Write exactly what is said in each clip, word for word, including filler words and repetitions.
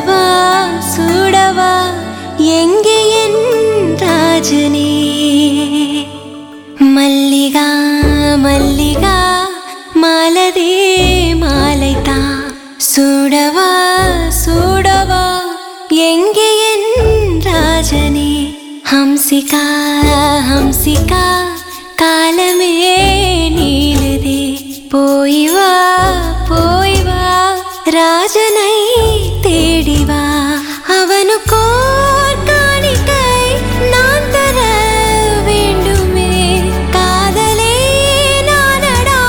சூடவா சூடவா எங்கே என் ராஜனே. மல்லிகா மல்லிகா மாலதே மாலைதா. சூடவா சூடவா எங்கே என் ராஜனே. ஹம்சிகா ஹம்சிகா காலமே நீளுதே. போய் வா போய் வா ராஜனை தேடி வா. அவனுக்கோர் காணிக்கை நான் தர வேண்டுமே. காதலே நானடா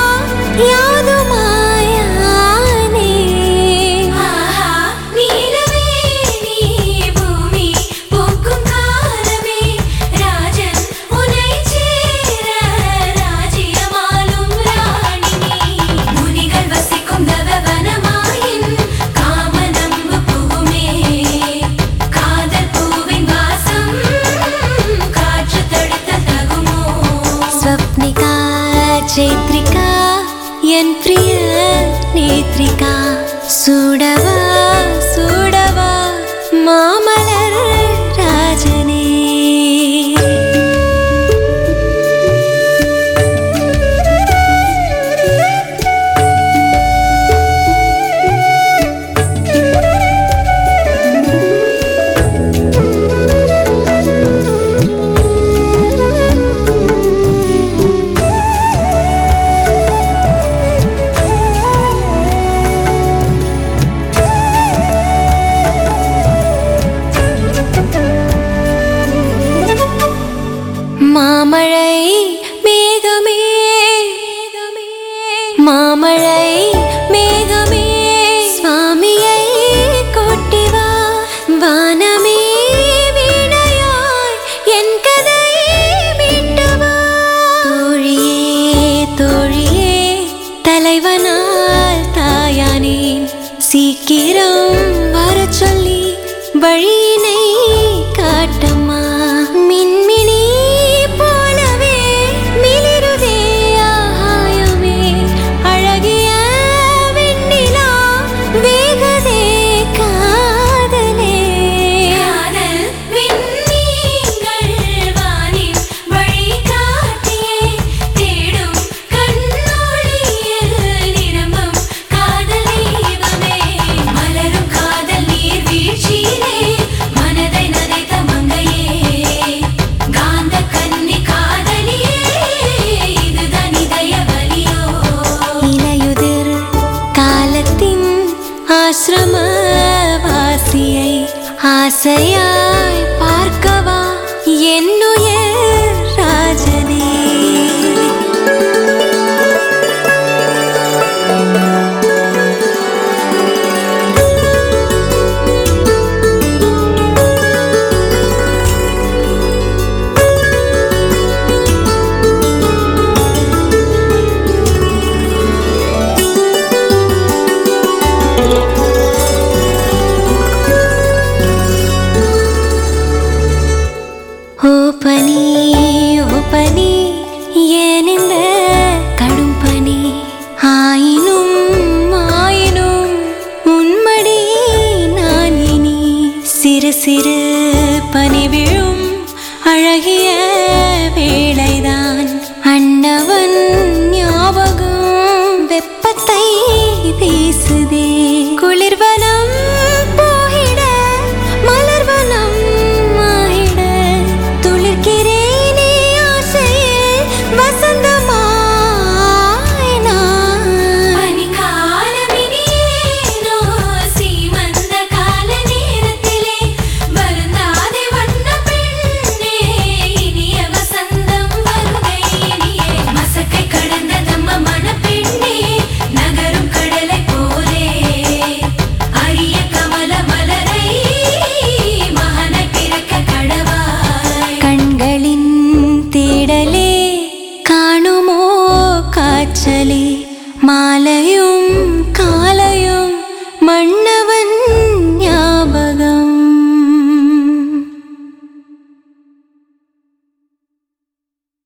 யாதுமாயானே. ஆஹா நீலவே நீ பூமி பூக்கும் காலமே. ராஜன் உன்னை சேர ராஜ்யமாளும் ராணி நீ. முனிகள் வசிக்கும் தவவனமாயின் காமனம்பு புகுமே. காதல் பூவின் வாசம் காற்று தடுத்த தகுமோ. ஸ்வப்னிகா சைத்ரிகா என் பிரிய நேத்ரிகா. சூடவா சூடவா மாமலர் ராஜனே. மாமழை மேகமே மாமழை மேகமே சுவாமியை கொட்டி வா. வானமே வீணையாய் என் கதை மீட்டு வா. தோழியே தோழியே தலைவனால் தாயானேன். சீக்கிரம் வர சொல்லி வழியினை காட்டம்மா. மின்மினி போலவே மிளிருதே ஆகாயமே. அழகிய வெண்ணிலா வேகதே காதலே. காதல் விண்மீன்கள் வானின் வழிகாட்டியே. தேடும் கண்ணொளியில் நிரம்பும் காதல் தீபமே. மலரும் காதல் நீர் வீழ்ச்சியிலே மனதை நனைத்த மங்கையே. காந்த கன்னி காதலியே இதுதான் இதய வலியோ. இலையுதிர் காலத்தின் ஆசிரம வாசியை ஆசையாய் பார்க்கவா என்னுயிர் ராஜனே. ஓ பனி ஓ பனி ஏன் இந்த கடும் பனி. ஆயினும் ஆயினும் உன்மடி நான் இனி. சிறு சிறு பனி விழும் அழகிய